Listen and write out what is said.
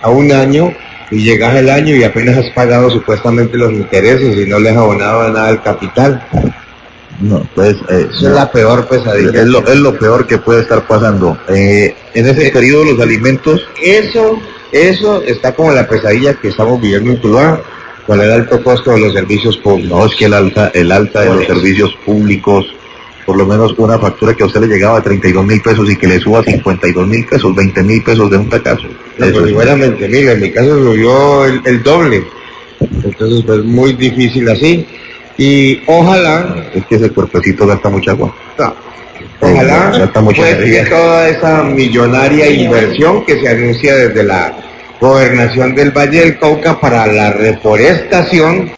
a un año y llegas el año y apenas has pagado supuestamente los intereses y no les has abonado nada al capital. No, pues, Esa es la peor pesadilla. Es lo peor que puede estar pasando. En ese periodo los alimentos... Eso está como la pesadilla que estamos viviendo en Tuluá con el alto costo de los servicios públicos. No, es que el alta de los servicios públicos, por lo menos una factura que a usted le llegaba a 32.000 pesos y que le suba a 52.000 pesos, 20.000 pesos de un tacazo. No, pero igualmente, mira, en mi caso subió el doble. Entonces, pues muy difícil así. Y ojalá... Es que ese cuerpecito gasta mucha agua. No, ojalá gasta mucha pues energía. que toda esa millonaria inversión que se anuncia desde la gobernación del Valle del Cauca para la reforestación